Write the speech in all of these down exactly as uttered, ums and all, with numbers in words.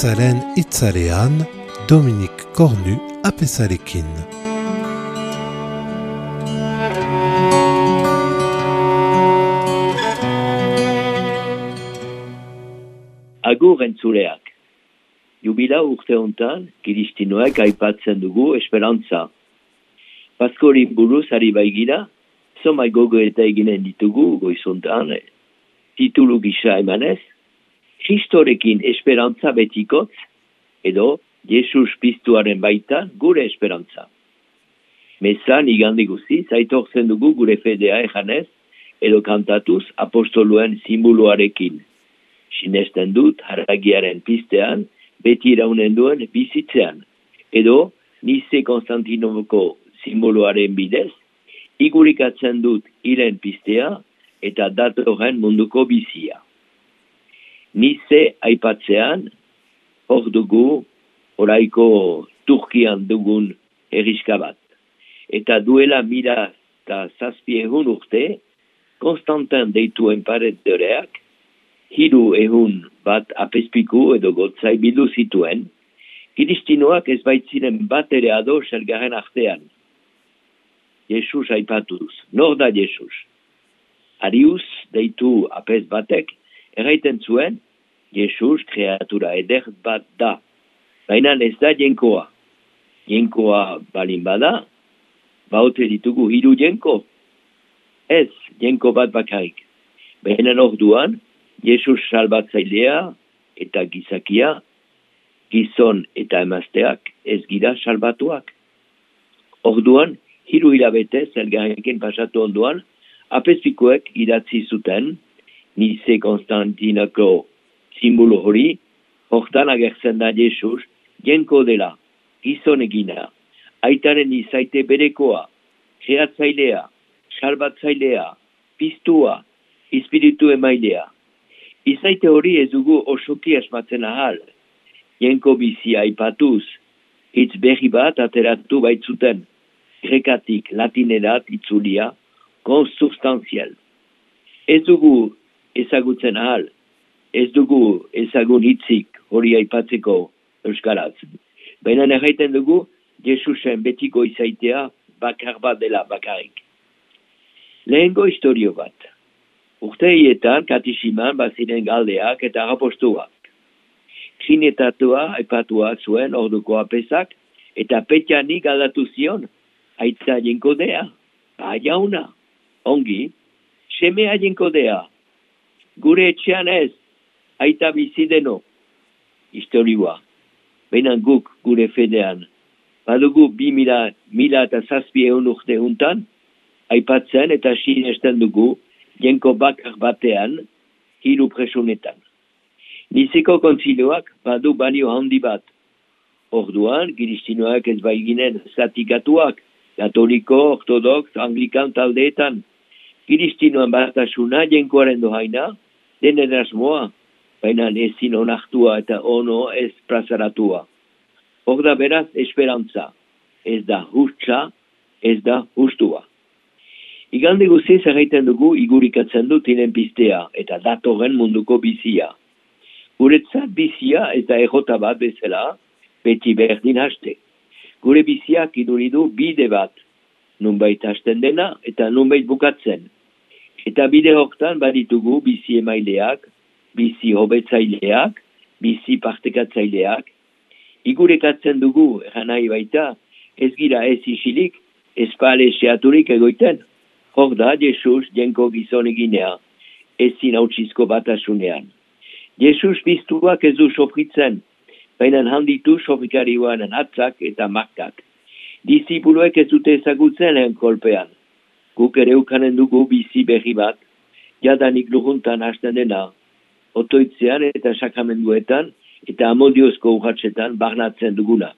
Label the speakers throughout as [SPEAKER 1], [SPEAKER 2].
[SPEAKER 1] Apezaren itzarean, Dominik Kornu Apezarekin.
[SPEAKER 2] Agur entzuleak. Jubila urte hontan, kiristinoek aipatzen dugu esperantza. Paskori buruz ari baigira, zomai gogo eta eginen ditugu goizontan, titulu gisa emanez, Kristorekin esperantza betikotz, edo Jesus piztuaren baita gure esperantza. Mezan igande guziz, aitortzen dugu gure fedea ejanez, edo kantatuz apostoluen simboloarekin. Sinesten dut haragiaren piztean, beti iraunen duen bizitzean, edo Nize Konstantinovoko simboloaren bidez, igurikatzen dut iren piztea eta datorren munduko bizia. Nize aipatzean, hor dugu, oraiko Turkian dugun herriska bat. Eta duela mila eta zazpi egun urte, Konstantin deitu enparedoreak, hiru egun bat apezpiku edo gotzai bildu zituen, kiristinoak ez baitziren bat ere ados elgarren artean. Jesus aipatuz, nor da Jesus? Arius deitu apez batek, erraiten zuen, Jesus kreatura eder bat da. Baina ez da jenkoa. Jenkoa balin bada, baute ditugu hiru jenko. Ez, jenko bat bakarik. Baina orduan, Jesus salbatzailea eta gizakia, gizon eta emazteak ez gira salbatuak. Orduan, hiru hilabete zelgarrekin pasatu onduan, apezpikoek idatzi zuten, Nize Konstantinoko simbolo hori, hortan agertzen da Jesus, jenko dela, gizon egina, aitaren izaite berekoa, kreatzailea, salbatzailea, piztua, espiritu emailea. Izaite hori ez dugu osoki asmatzen ahal, jenko bizia aipatuz, hitz berri bat ateratu baitzuten, grekatik latinerat itzulia, konsubstanzial. Ez dugu ezagutzen ahal, ez dugu ezagun hitzik hori aipatzeko euskaraz. Baina erraiten dugu, Jesusen betiko izaitea bakar bat dela bakarik. Lehengo historio bat. Urteietan katisiman baziren galdeak eta rapostuak. Trinitatua aipatua zuen orduko apezak, eta petxani galdatu zion, aitza jenkodea, ba jauna, ongi, semea jenkodea, gure etxean ez, aita bizi deno, historioa. Baina guk gure fedean, badugu bi mila, mila eta zazpi egun urte untan, aipatzen eta sinesten dugu, jenko bakar batean, hiru presonetan. Nizeko kontzilioak badu balio handi bat. Orduan, kiristinoak ez baiginen zatikatuak, katoliko, ortodox, anglikan taldeetan. Kiristinoan batasuna jenkoaren dohaina, denen asmoa, baina ezin onartua eta ono ez plazaratua. Hor da beraz esperantza, ez da hustza, ez da hustua. Igande guziz erraiten dugu igurikatzen dut inen piztea eta datorren munduko bizia. Guretzat bizia ez da errota bat bezala, beti berdin haste. Gure biziak iduridu bide bat, nunbait hasten dena eta nunbait bukatzen. Eta bide hortan baditugu bizi emaileak, bizi hobetzaileak, bizi partekatzaileak. Igurekatzen dugu, eran nahi baita, ez gira ez isilik, ez pale seaturik egoiten. Hor da, Jesus jenko gizon eginea, ezin hautsizko batasunean. Jesus piztuak ez du sofritzen, baina handitu sofrikarioan atzak eta markak. Disipuloek ez dute ezagutzen lehen kolpean. Guk ere ukanen dugu bizi berri bat, jadanik luruntan hasten dena, otoitzean eta sakramenduetan eta amodiozko urratsetan barnatzen duguna.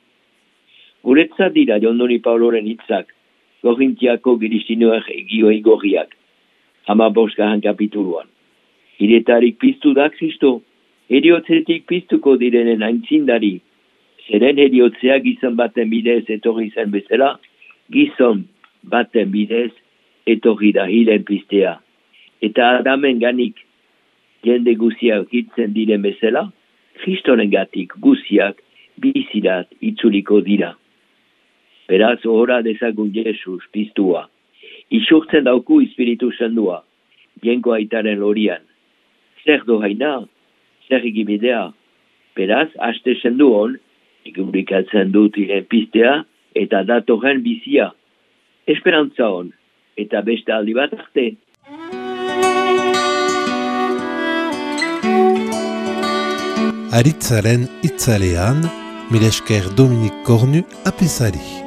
[SPEAKER 2] Guretzat dira Jondoni Pauloren hitzak, Korintiako kiristinoak egioi gorriak, hama bosgarren kapituluan. Hiretarik piztu da Kristo, heriotzetik piztuko direnen aintzindari, zeren heriotzea gizon baten bidez etorri zen bezala, gizon baten bidez etorri da hilen piztea. Eta Adamen ganik jende guzia hitzen diren bezala, Kristorengatik guziak bizirat itzuliko dira. Beraz, ohora dezagun Jesus piztua. Isurtzen dauku Espiritu Sandua, jenko aitaren lorian. Zer dohaina, zer egibidea. Beraz, aste sendu hon, igurikatzen dut iren piztea eta datorren bizia. Esperantza hon, eta beste aldi bat arte.
[SPEAKER 1] Aritzaren itzalean, mil esker Dominik Kornu apesari.